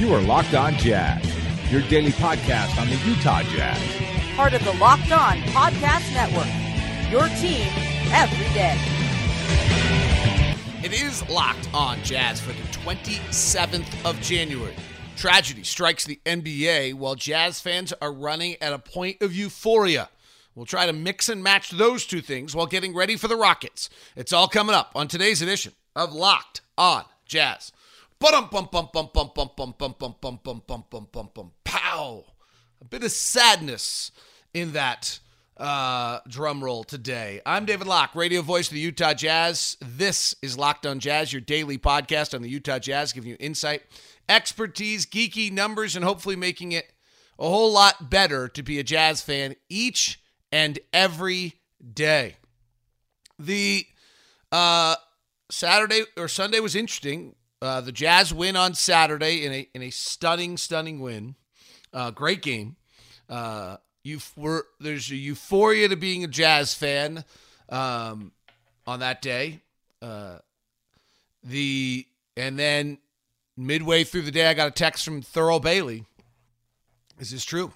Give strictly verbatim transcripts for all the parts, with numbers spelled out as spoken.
You are Locked On Jazz, your daily podcast on the Utah Jazz. Part of the Locked On Podcast Network, your team every day. It is Locked On Jazz for the twenty-seventh of January. Tragedy strikes the N B A while Jazz fans are running at a point of euphoria. We'll try to mix and match those two things while getting ready for the Rockets. It's all coming up on today's edition of Locked On Jazz. Bum bum bum bum bum bum bum bum bum bum bum bum bum bum bum pow. A bit of sadness in that uh, drum roll today. I'm David Locke, radio voice of the Utah Jazz. This is Locked On Jazz, your daily podcast on the Utah Jazz, giving you insight, expertise, geeky numbers, and hopefully making it a whole lot better to be a Jazz fan each and every day. The uh, Saturday or Sunday was interesting. Uh, the Jazz win on Saturday in a in a stunning, stunning win. Uh, great game. Uh, you were there's a euphoria to being a Jazz fan um, on that day. Uh, the and then midway through the day, I got a text from Thurl Bailey. Is this true?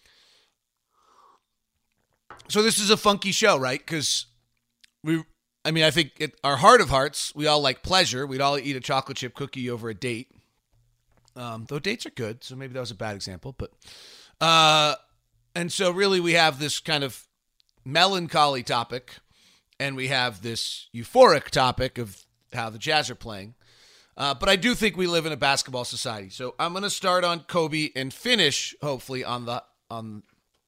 So this is a funky show, right? Because we. I mean, I think at our heart of hearts, we all like pleasure. We'd all eat a chocolate chip cookie over a date. Um, though dates are good, so maybe that was a bad example. But uh, and so really we have this kind of melancholy topic, and we have this euphoric topic of how the Jazz are playing. Uh, but I do think we live in a basketball society. So I'm going to start on Kobe and finish, hopefully, on the on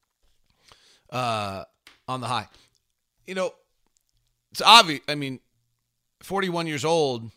uh, on the high. You know, it's obvious. I mean, forty-one years old,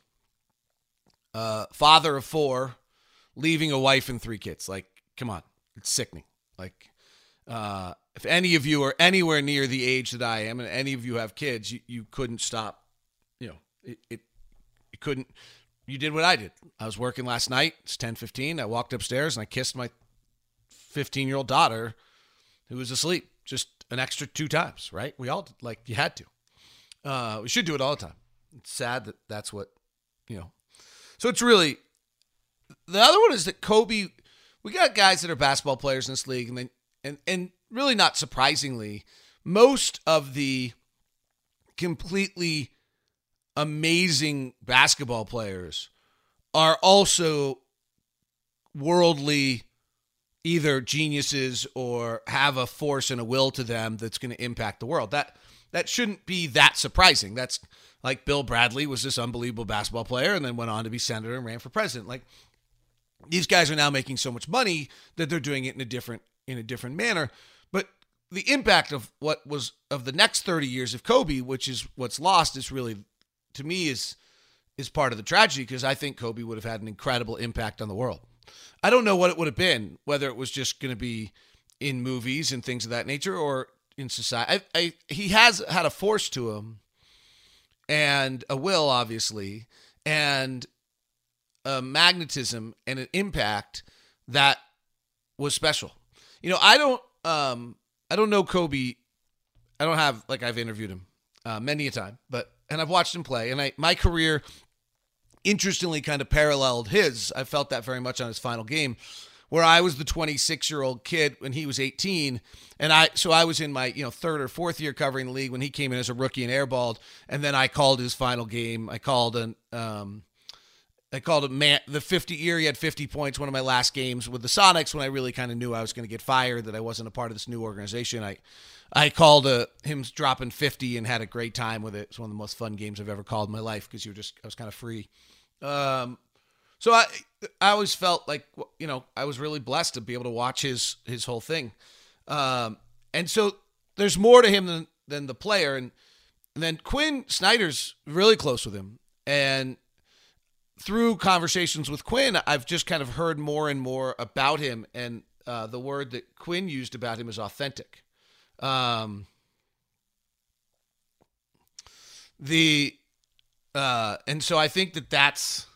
uh, father of four, leaving a wife and three kids. Like, come on, it's sickening. Like, uh, if any of you are anywhere near the age that I am, and any of you have kids, you, you couldn't stop. You know, it, it you couldn't. You did what I did. I was working last night. It's ten fifteen. I walked upstairs and I kissed my fifteen-year-old daughter who was asleep just an extra two times, right? We all did. Like, you had to. Uh, we should do it all the time. It's sad that that's what, you know. So it's really, the other one is that Kobe, we got guys that are basketball players in this league, and then, and, and really not surprisingly, most of the completely amazing basketball players are also worldly, either geniuses or have a force and a will to them that's going to impact the world. That that shouldn't be that surprising. That's like Bill Bradley was this unbelievable basketball player and then went on to be senator and ran for president. Like, these guys are now making so much money that they're doing it in a different in a different manner. But the impact of what was of the next thirty years of Kobe, which is what's lost, is really, to me, is is part of the tragedy, because I think Kobe would have had an incredible impact on the world. I don't know what it would have been, whether it was just going to be in movies and things of that nature or in society. I, I, he has had a force to him and a will, obviously, and a magnetism and an impact that was special. You know, I don't, um, I don't know Kobe. I don't have, like, I've interviewed him uh, many a time, but, and I've watched him play, and I, my career, interestingly, kind of paralleled his. I felt that very much on his final game, where I was the twenty-six-year-old kid when he was eighteen, and I so I was in my you know third or fourth year covering the league when he came in as a rookie and airballed, and then I called his final game. I called an um, I called a man the fifty year. He had fifty points. One of my last games with the Sonics, when I really kind of knew I was going to get fired, that I wasn't a part of this new organization. I I called a, him dropping fifty and had a great time with it. It's one of the most fun games I've ever called in my life, because you were just I was kind of free. Um, so I, I always felt like, you know, I was really blessed to be able to watch his, his whole thing. Um, and so there's more to him than, than the player. And, and then Quinn Snyder's really close with him. And through conversations with Quinn, I've just kind of heard more and more about him. And, uh, the word that Quinn used about him is authentic. Um, the, Uh, and so I think that that's,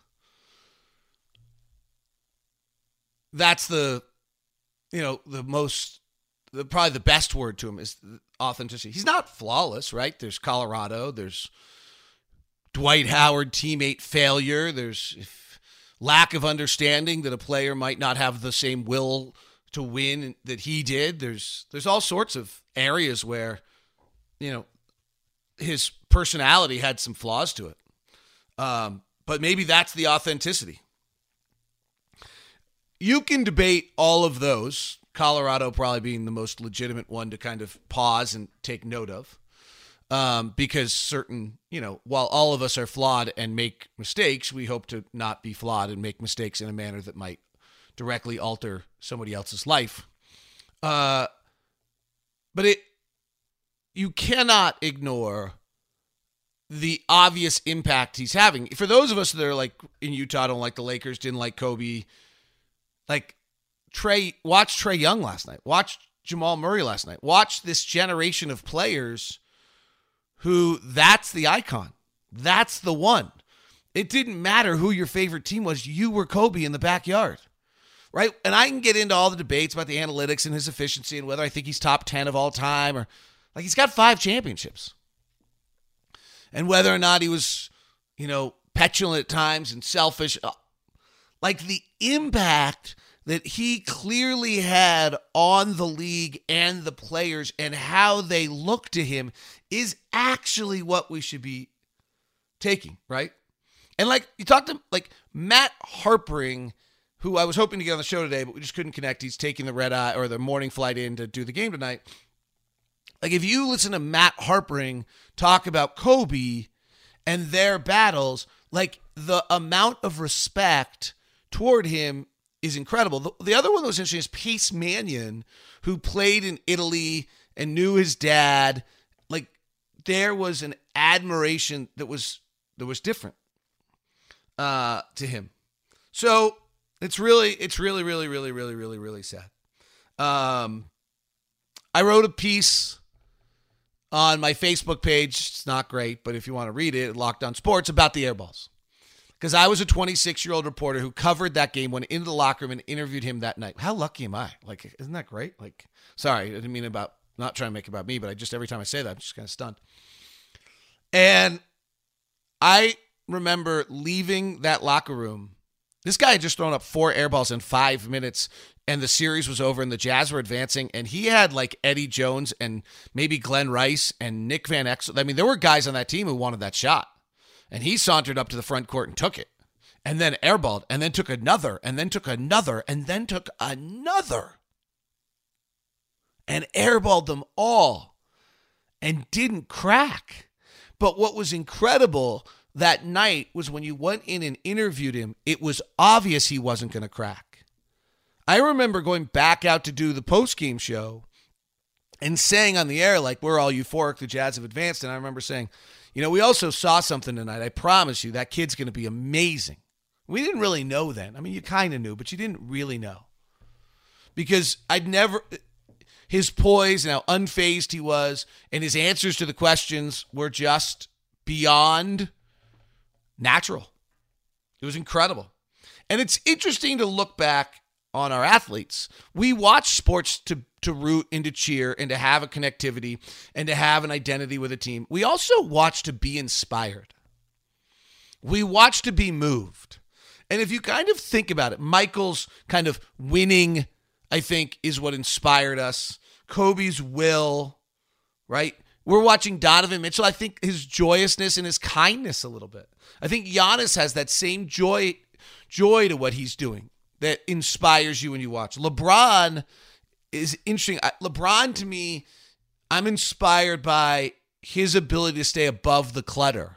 that's the, you know, the most, the, probably the best word to him is authenticity. He's not flawless, right? There's Colorado, there's Dwight Howard teammate failure, there's if, lack of understanding that a player might not have the same will to win that he did. There's there's all sorts of areas where, you know, his personality had some flaws to it. Um, but maybe that's the authenticity. You can debate all of those, Colorado probably being the most legitimate one to kind of pause and take note of. Um, because certain, you know, while all of us are flawed and make mistakes, we hope to not be flawed and make mistakes in a manner that might directly alter somebody else's life. Uh, but it, you cannot ignore the obvious impact he's having. For those of us that are like in Utah, don't like the Lakers, didn't like Kobe, like Trey, watch Trae Young last night, watch Jamal Murray last night, watch this generation of players who that's the icon. That's the one. It didn't matter who your favorite team was. You were Kobe in the backyard, right? And I can get into all the debates about the analytics and his efficiency and whether I think he's top ten of all time or like he's got five championships. And whether or not he was, you know, petulant at times and selfish. Like the impact that he clearly had on the league and the players and how they look to him is actually what we should be taking, right? And like you talked to like Matt Harpering, who I was hoping to get on the show today, but we just couldn't connect. He's taking the red eye or the morning flight in to do the game tonight. Like if you listen to Matt Harpering talk about Kobe and their battles, like the amount of respect toward him is incredible. The, the other one that was interesting is Pace Mannion, who played in Italy and knew his dad. Like there was an admiration that was that was different uh, to him. So it's really, it's really, really, really, really, really, really sad. Um, I wrote a piece on my Facebook page. It's not great, but if you want to read it, Locked On Sports, about the airballs. Because I was a twenty-six-year-old reporter who covered that game, went into the locker room and interviewed him that night. How lucky am I? Like, isn't that great? Like, sorry, I didn't mean about, not trying to make it about me, but I just, every time I say that, I'm just kind of stunned. And I remember leaving that locker room. This guy had just thrown up four air balls in five minutes, and the series was over, and the Jazz were advancing, and he had, like, Eddie Jones and maybe Glenn Rice and Nick Van Exel. I mean, there were guys on that team who wanted that shot. And he sauntered up to the front court and took it. And then airballed. And then took another. And then took another. And then took another. And airballed them all. And didn't crack. But what was incredible that night was when you went in and interviewed him, it was obvious he wasn't going to crack. I remember going back out to do the post-game show and saying on the air, like, we're all euphoric, the Jazz have advanced. And I remember saying, you know, we also saw something tonight. I promise you that kid's going to be amazing. We didn't really know then. I mean, you kind of knew, but you didn't really know. Because I'd never, his poise and how unfazed he was and his answers to the questions were just beyond natural. It was incredible. And it's interesting to look back on our athletes. We watch sports to to root and to cheer and to have a connectivity and to have an identity with a team. We also watch to be inspired. We watch to be moved. And if you kind of think about it, Michael's kind of winning, I think, is what inspired us. Kobe's will, right? We're watching Donovan Mitchell. I think his joyousness and his kindness a little bit. I think Giannis has that same joy, joy to what he's doing that inspires you when you watch. LeBron is interesting. LeBron, to me, I'm inspired by his ability to stay above the clutter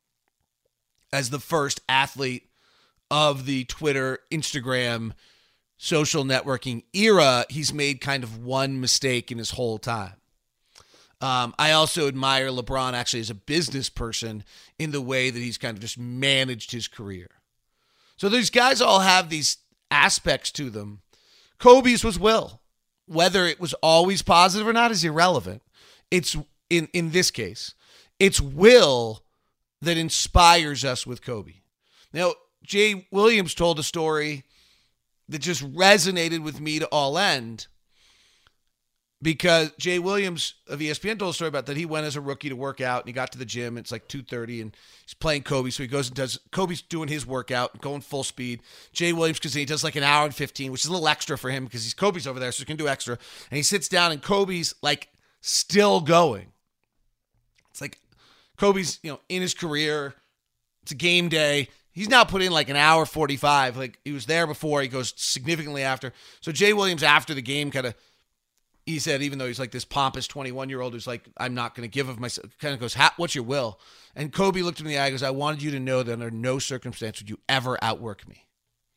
as the first athlete of the Twitter, Instagram, social networking era. He's made kind of one mistake in his whole time. Um, I also admire LeBron actually as a business person in the way that he's kind of just managed his career. So these guys all have these aspects to them. Kobe's was will. Whether it was always positive or not is irrelevant. It's, in, in this case, it's will that inspires us with Kobe. Now, Jay Williams told a story that just resonated with me to all end. because Jay Williams of E S P N told a story about that. He went as a rookie to work out, and he got to the gym. It's like two thirty, and he's playing Kobe. So he goes and does – Kobe's doing his workout, going full speed. Jay Williams, because he does like an hour and fifteen, which is a little extra for him because he's Kobe's over there, so he can do extra. And he sits down, and Kobe's like still going. It's like Kobe's, you know, in his career. It's a game day. He's now put in like an hour forty-five. Like he was there before. He goes significantly after. So Jay Williams after the game kind of – he said, even though he's like this pompous twenty-one-year-old who's like, I'm not going to give of myself, kind of goes, what's your will? And Kobe looked him in the eye and goes, I wanted you to know that under no circumstance would you ever outwork me.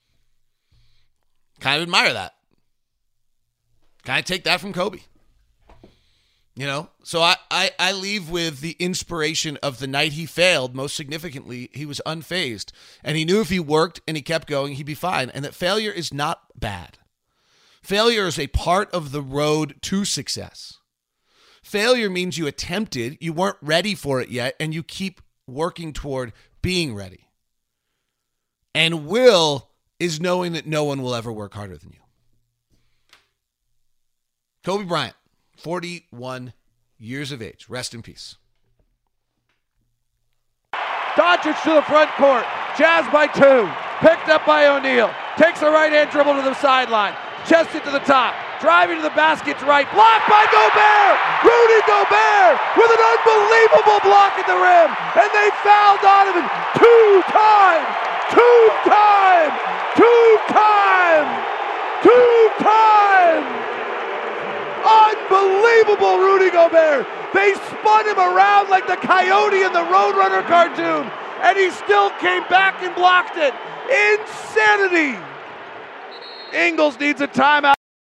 Kind of admire that. Kind of take that from Kobe. You know? So I, I, I leave with the inspiration of the night he failed. Most significantly, he was unfazed. And he knew if he worked and he kept going, he'd be fine. And that failure is not bad. Failure is a part of the road to success. Failure means you attempted, you weren't ready for it yet, and you keep working toward being ready. And will is knowing that no one will ever work harder than you. Kobe Bryant, forty-one years of age. Rest in peace. Doncic to the front court. Jazz by two. Picked up by O'Neal. Takes a right-hand dribble to the sideline. Chest it to the top, driving to the basket to right, blocked by Gobert! Rudy Gobert with an unbelievable block at the rim, and they fouled Donovan two times, two times, two times, two times! Unbelievable Rudy Gobert! They spun him around like the coyote in the Roadrunner cartoon, and he still came back and blocked it. Insanity! Ingles needs a timeout.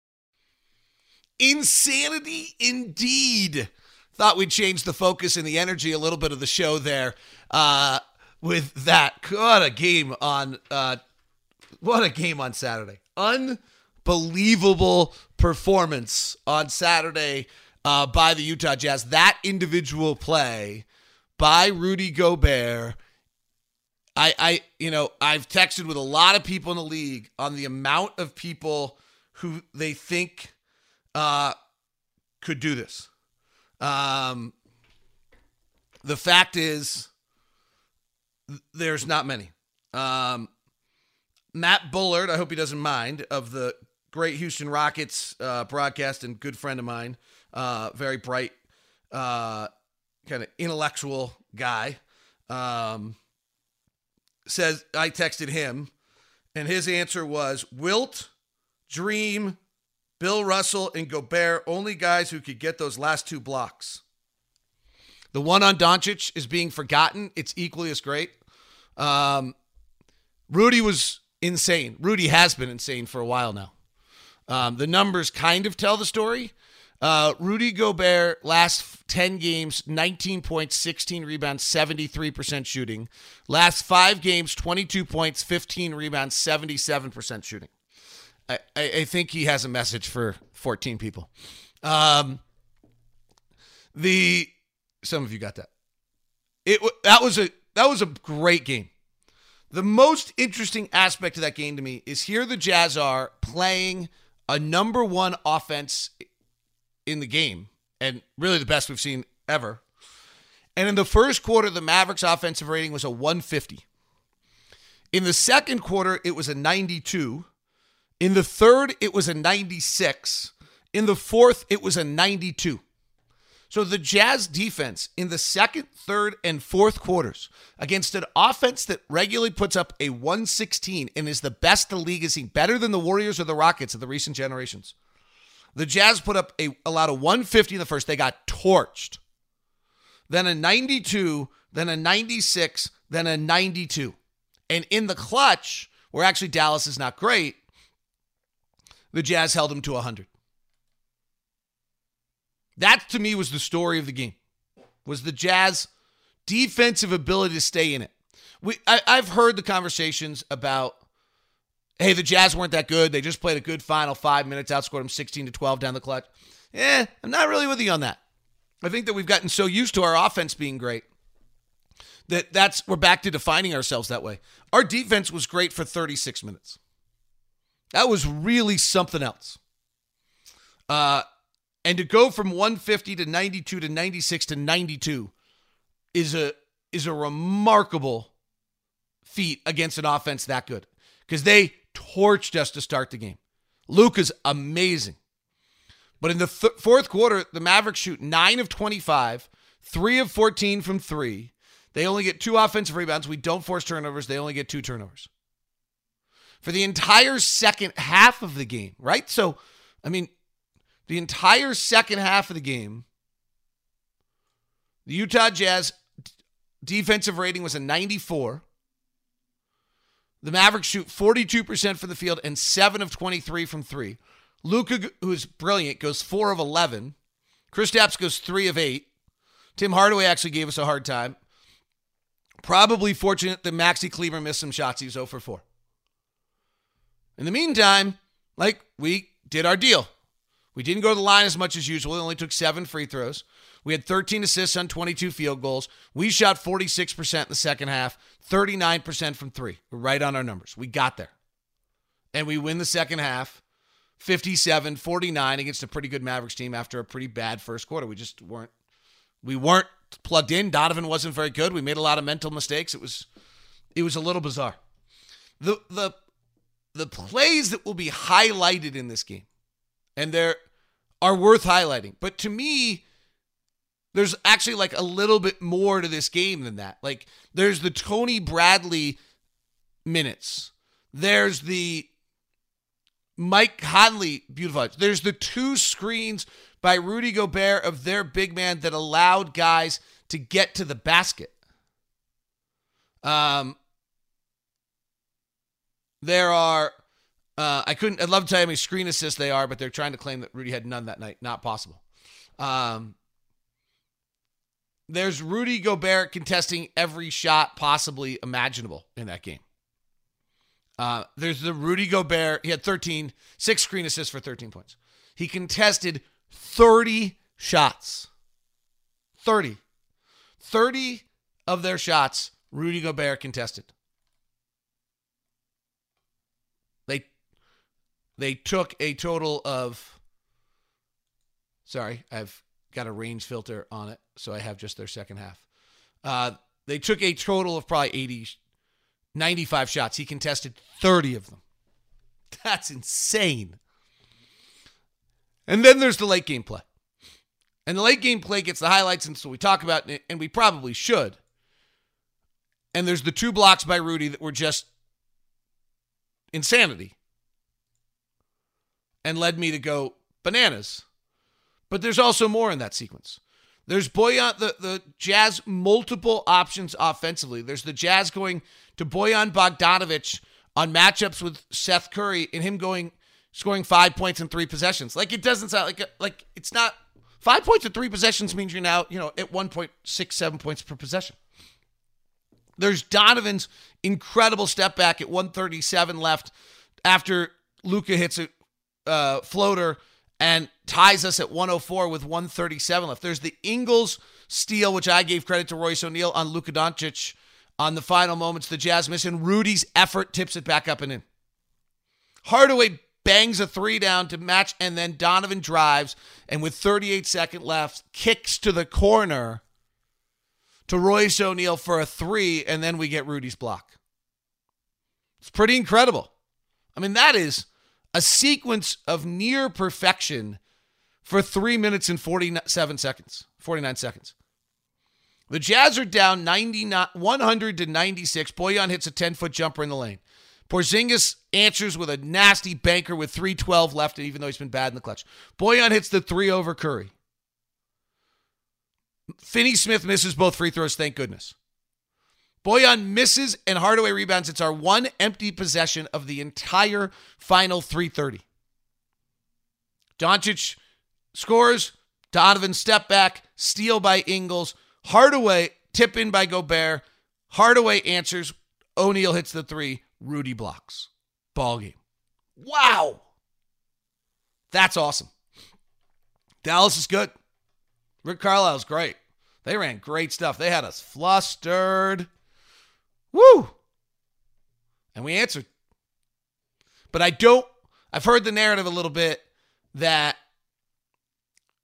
Insanity indeed. Thought we'd change the focus and the energy a little bit of the show there uh, with that. What a game on uh, what a game on Saturday. Unbelievable performance on Saturday uh, by the Utah Jazz. That individual play by Rudy Gobert. I, I, you know, I've texted with a lot of people in the league on the amount of people who they think uh, could do this. Um, the fact is, there's not many. Um, Matt Bullard, I hope he doesn't mind, of the great Houston Rockets uh, broadcast and good friend of mine, uh, very bright, uh, kind of intellectual guy. Um, says I texted him, and his answer was Wilt, Dream, Bill Russell, and Gobert, only guys who could get those last two blocks. The one on Doncic is being forgotten. It's equally as great. Um, Rudy was insane. Rudy has been insane for a while now. Um, the numbers kind of tell the story. Uh, Rudy Gobert, last ten games, nineteen points, sixteen rebounds, seventy-three percent shooting. Last five games, twenty-two points, fifteen rebounds, seventy-seven percent shooting. I, I, I think he has a message for fourteen people. Um, the some of you got that. It that was a that was a great game. The most interesting aspect of that game to me is here the Jazz are playing a number one offense in the game, and really the best we've seen ever. And in the first quarter, the Mavericks' offensive rating was a one fifty. In the second quarter, it was a ninety-two. In the third, it was a ninety-six. In the fourth, it was a ninety-two. So the Jazz defense in the second, third, and fourth quarters against an offense that regularly puts up a one sixteen and is the best the league has seen, better than the Warriors or the Rockets of the recent generations. The Jazz put up a allowed a one fifty in the first. They got torched. Then a ninety-two, then a ninety-six, then a ninety-two. And in the clutch, where actually Dallas is not great, the Jazz held them to one hundred. That, to me, was the story of the game, was the Jazz defensive ability to stay in it. We, I, I've heard the conversations about, hey, the Jazz weren't that good. They just played a good final five minutes, outscored them sixteen to twelve down the clutch. Eh, I'm not really with you on that. I think that we've gotten so used to our offense being great that that's we're back to defining ourselves that way. Our defense was great for thirty-six minutes. That was really something else. Uh, And to go from one fifty to ninety-two to ninety-six to ninety-two is a is a remarkable feat against an offense that good, because they torched us to start the game. Luka's amazing. But in the th- fourth quarter, the Mavericks shoot nine of twenty-five, three of fourteen from three. They only get two offensive rebounds. We don't force turnovers. They only get two turnovers. For the entire second half of the game, right? So, I mean, the entire second half of the game, the Utah Jazz defensive rating was a ninety-four. The Mavericks shoot forty-two percent from the field and seven of twenty-three from three. Luka, who's brilliant, goes four of eleven. Kristaps goes three of eight. Tim Hardaway actually gave us a hard time. Probably fortunate that Maxi Kleber missed some shots. He was zero for four. In the meantime, like, we did our deal. We didn't go to the line as much as usual. We only took seven free throws. We had thirteen assists on twenty-two field goals. We shot forty-six percent in the second half, thirty-nine percent from three. We're right on our numbers. We got there. And we win the second half, fifty-seven forty-nine against a pretty good Mavericks team after a pretty bad first quarter. We just weren't, we weren't plugged in. Donovan wasn't very good. We made a lot of mental mistakes. It was, it was a little bizarre. The, the, the plays that will be highlighted in this game, and there are worth highlighting. But to me, there's actually like a little bit more to this game than that. Like, there's the Tony Bradley minutes. There's the Mike Conley beautiful. There's the two screens by Rudy Gobert of their big man that allowed guys to get to the basket. Um, there are, uh, I couldn't, I'd love to tell you how many screen assists they are, but they're trying to claim that Rudy had none that night. Not possible. Um, there's Rudy Gobert contesting every shot possibly imaginable in that game. Uh, there's the Rudy Gobert. He had thirteen, six screen assists for thirteen points. He contested thirty shots. thirty. thirty of their shots, Rudy Gobert contested. They, they took a total of, sorry, I've got a range filter on it, so I have just their second half. Uh, they took a total of probably eighty, ninety-five shots. He contested thirty of them. That's insane. And then there's the late game play. And the late game play gets the highlights, and so we talk about it, and we probably should. And there's the two blocks by Rudy that were just insanity and led me to go bananas. But there's also more in that sequence. There's Bojan, the, the Jazz multiple options offensively. There's the Jazz going to Bojan Bogdanovic on matchups with Seth Curry and him going, scoring five points in three possessions. Like, it doesn't sound like, a, like it's not, five points in three possessions means you're now, you know, at one point six seven points per possession. There's Donovan's incredible step back at one thirty-seven left after Luka hits a uh, floater and ties us at one oh four with one thirty-seven left. There's the Ingles steal, which I gave credit to Royce O'Neal on Luka Doncic on the final moments. The Jazz miss, and Rudy's effort tips it back up and in. Hardaway bangs a three down to match, and then Donovan drives, and with thirty-eight seconds left, kicks to the corner to Royce O'Neal for a three, and then we get Rudy's block. It's pretty incredible. I mean, that is a sequence of near perfection for three minutes and forty-seven seconds, forty-nine seconds. The Jazz are down ninety-nine, one hundred to ninety-six. Bojan hits a ten-foot jumper in the lane. Porzingis answers with a nasty banker with three twelve left, even though he's been bad in the clutch. Bojan hits the three over Curry. Finney-Smith misses both free throws, thank goodness. Bojan misses and Hardaway rebounds. It's our one empty possession of the entire final three thirty. Doncic scores. Donovan step back. Steal by Ingles. Hardaway tip in by Gobert. Hardaway answers. O'Neal hits the three. Rudy blocks. Ball game. Wow. That's awesome. Dallas is good. Rick Carlisle's great. They ran great stuff. They had us flustered. Woo! And we answered. But I don't, I've heard the narrative a little bit that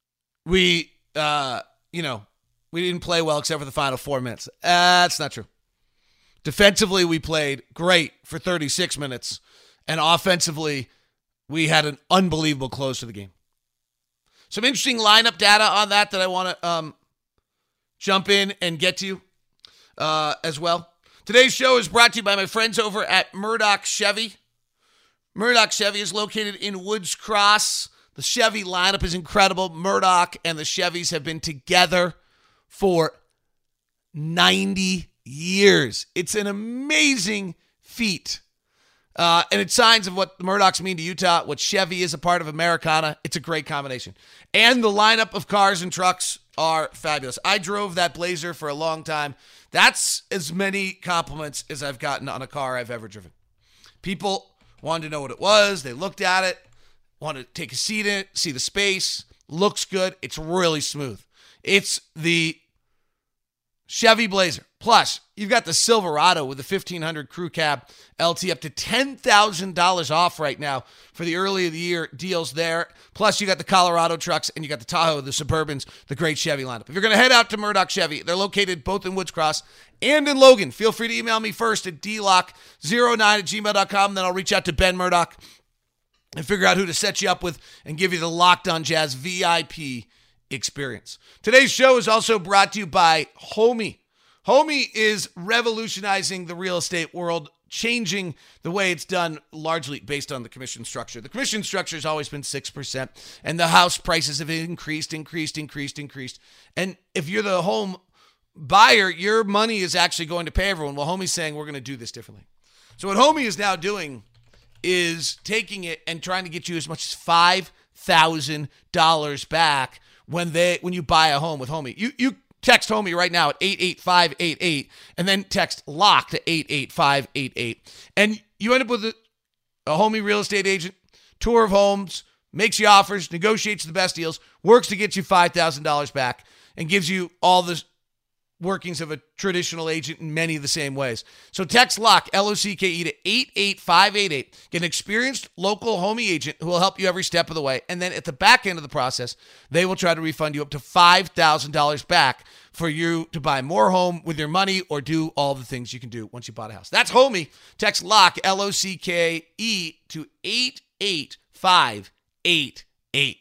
we, uh, you know, we didn't play well except for the final four minutes. Uh, that's not true. Defensively, we played great for thirty-six minutes, and offensively, we had an unbelievable close to the game. Some interesting lineup data on that that I want to um, jump in and get to uh, as well. Today's show is brought to you by my friends over at Murdoch Chevy. Murdoch Chevy is located in Woods Cross. The Chevy lineup is incredible. Murdoch and the Chevys have been together for ninety years. It's an amazing feat. Uh, and it's signs of what the Murdochs mean to Utah, what Chevy is a part of Americana. It's a great combination. And the lineup of cars and trucks are fabulous. I drove that Blazer for a long time. That's as many compliments as I've gotten on a car I've ever driven. People wanted to know what it was. They looked at it, wanted to take a seat in it, see the space. Looks good. It's really smooth. It's the Chevy Blazer. Plus, you've got the Silverado with the fifteen hundred Crew Cab L T up to ten thousand dollars off right now for the early of the year deals there. Plus, you got the Colorado trucks and you got the Tahoe, the Suburbans, the great Chevy lineup. If you're going to head out to Murdoch Chevy, they're located both in Woods Cross and in Logan. Feel free to email me first at d lock zero nine at gmail dot com. Then I'll reach out to Ben Murdoch and figure out who to set you up with and give you the Locked On Jazz V I P experience. Today's show is also brought to you by Homey. Homey is revolutionizing the real estate world, changing the way it's done largely based on the commission structure. The commission structure has always been six percent, and the house prices have increased, increased, increased, increased. And if you're the home buyer, your money is actually going to pay everyone. Well, Homey's saying we're going to do this differently. So what Homey is now doing is taking it and trying to get you as much as five thousand dollars back when they when you buy a home with Homey. You you text Homey right now at eight eight five eight eight and then text LOCK to eight eight five eight eight. And you end up with a, a Homey real estate agent, tour of homes, makes you offers, negotiates the best deals, works to get you five thousand dollars back, and gives you all the workings of a traditional agent in many of the same ways. So text LOCK, L O C K E, to eight eight five eight eight. Get an experienced local Homey agent who will help you every step of the way. And then at the back end of the process, they will try to refund you up to five thousand dollars back for you to buy more home with your money or do all the things you can do once you bought a house. That's Homey. Text LOCK, L O C K E, to eight eight five eight eight.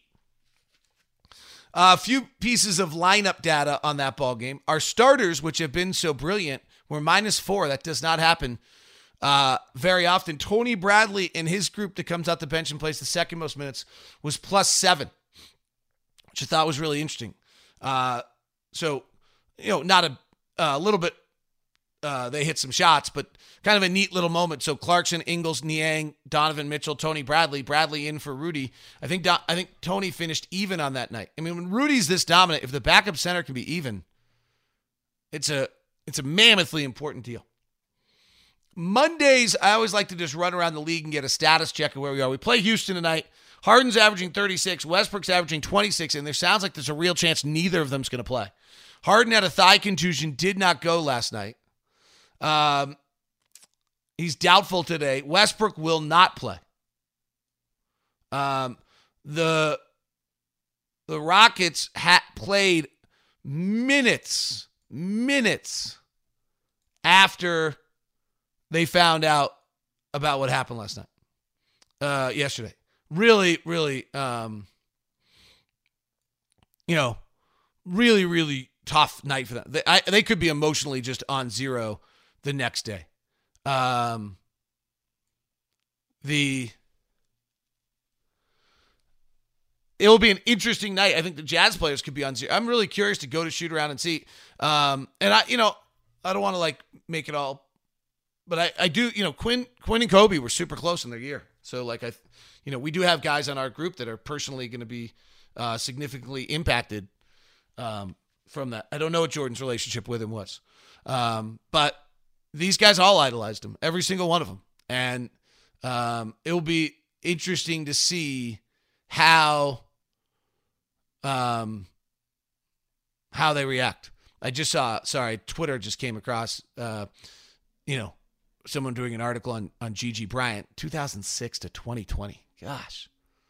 A uh, few pieces of lineup data on that ball game. Our starters, which have been so brilliant, were minus four. That does not happen uh, very often. Tony Bradley in his group that comes out the bench and plays the second most minutes was plus seven, which I thought was really interesting. Uh, so, you know, not a, a little bit, uh, they hit some shots, but kind of a neat little moment. So Clarkson, Ingles, Niang, Donovan Mitchell, Tony Bradley, Bradley in for Rudy. I think I think Tony finished even on that night. I mean, when Rudy's this dominant, if the backup center can be even, it's a it's a mammothly important deal. Mondays, I always like to just run around the league and get a status check of where we are. We play Houston tonight. Harden's averaging thirty-six, Westbrook's averaging twenty-six, and there sounds like there's a real chance neither of them's going to play. Harden had a thigh contusion, did not go last night. Um, he's doubtful today. Westbrook will not play. Um, the the Rockets had played minutes, minutes after they found out about what happened last night, uh, yesterday. Really, really, um, you know, really, really tough night for them. They, I, they could be emotionally just on zero the next day. Um, the It'll be an interesting night. I think the Jazz players could be on zero. I'm really curious to go to shoot around and see. Um, and I, you know, I don't want to like make it all, but I, I do, you know, Quinn, Quinn and Kobe were super close in their year. So like, I, you know, we do have guys on our group that are personally going to be uh, significantly impacted um, from that. I don't know what Jordan's relationship with him was. Um, but these guys all idolized him, every single one of them. And um, it will be interesting to see how um, how they react. I just saw, sorry, Twitter just came across, uh, you know, someone doing an article on, on Gigi Bryant, two thousand six to twenty twenty. Gosh.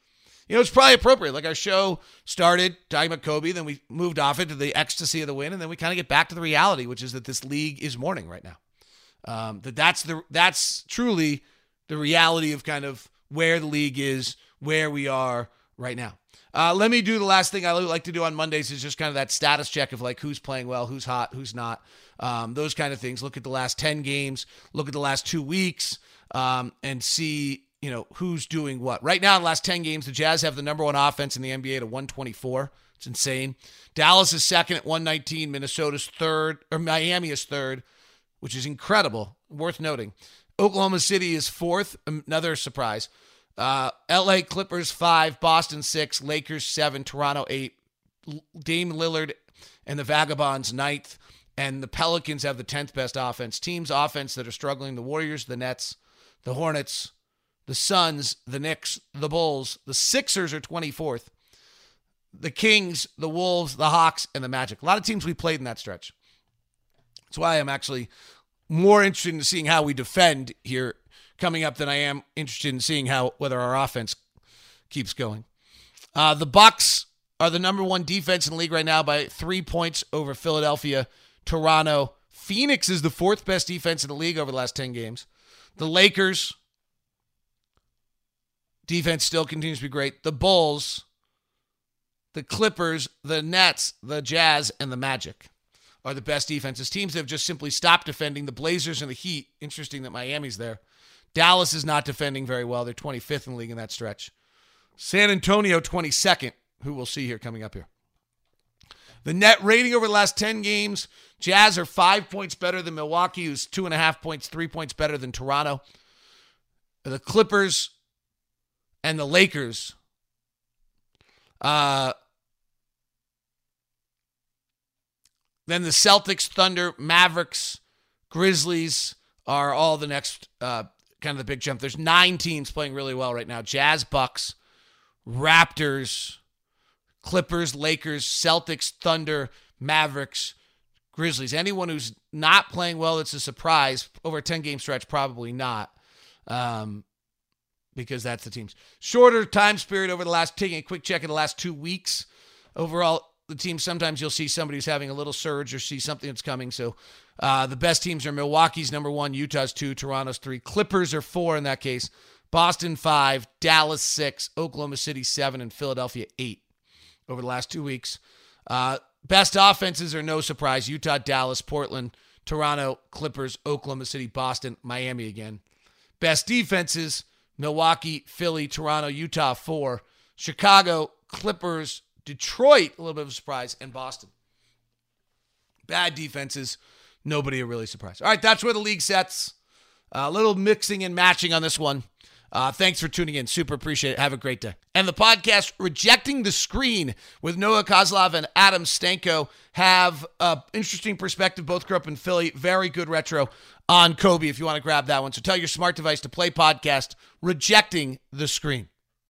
you know, it's probably appropriate. Like our show started talking about Kobe, then we moved off it to the ecstasy of the win, and then we kind of get back to the reality, which is that this league is mourning right now. Um, that that's the that's truly the reality of kind of where the league is, where we are right now. Uh, let me do the last thing I like to do on Mondays is just kind of that status check of like who's playing well, who's hot, who's not, um, those kind of things. Look at the last ten games, look at the last two weeks, um, and see, you know, who's doing what. Right now, in the last ten games, the Jazz have the number one offense in the N B A at one twenty-four. It's insane. Dallas is second at one nineteen. Minnesota's third, or Miami is third, which is incredible, worth noting. Oklahoma City is fourth, another surprise. Uh, L A Clippers five, Boston six, Lakers seven, Toronto eight, Dame Lillard and the Vagabonds ninth, and the Pelicans have the tenth best offense. Teams offense that are struggling: the Warriors, the Nets, the Hornets, the Suns, the Knicks, the Bulls. The Sixers are twenty-fourth. The Kings, the Wolves, the Hawks, and the Magic. A lot of teams we played in that stretch. That's why I'm actually more interested in seeing how we defend here coming up than I am interested in seeing how whether our offense keeps going. Uh, the Bucks are the number one defense in the league right now by three points over Philadelphia, Toronto. Phoenix is the fourth best defense in the league over the last ten games. The Lakers, defense still continues to be great. The Bulls, the Clippers, the Nets, the Jazz, and the Magic are the best defenses. Teams that have just simply stopped defending. The Blazers and the Heat. Interesting that Miami's there. Dallas is not defending very well. They're twenty-fifth in the league in that stretch. San Antonio, twenty-second, who we'll see here coming up here. The net rating over the last ten games, Jazz are five points better than Milwaukee, who's two and a half points, three points better than Toronto. The Clippers and the Lakers Uh, then the Celtics, Thunder, Mavericks, Grizzlies are all the next uh, kind of the big jump. There's nine teams playing really well right now. Jazz, Bucks, Raptors, Clippers, Lakers, Celtics, Thunder, Mavericks, Grizzlies. Anyone who's not playing well, it's a surprise. Over a ten-game stretch, probably not. Um, because that's the teams. Shorter time period over the last, taking a quick check of the last two weeks. Overall, the team, sometimes you'll see somebody who's having a little surge or see something that's coming. So uh, the best teams are Milwaukee's number one, Utah's two, Toronto's three, Clippers are four in that case, Boston five, Dallas six, Oklahoma City seven, and Philadelphia eight over the last two weeks. Uh, best offenses are no surprise. Utah, Dallas, Portland, Toronto, Clippers, Oklahoma City, Boston, Miami again. Best defenses, Milwaukee, Philly, Toronto, Utah, four. Chicago, Clippers, Detroit, a little bit of a surprise, and Boston. Bad defenses, nobody are really surprised. All right, that's where the league sets. A little mixing and matching on this one. Uh, thanks for tuning in. Super appreciate it. Have a great day. And the podcast, Rejecting the Screen, with Noah Kozlov and Adam Stanko, have an interesting perspective. Both grew up in Philly. Very good retro on Kobe if you want to grab that one. So tell your smart device to play podcast, Rejecting the Screen.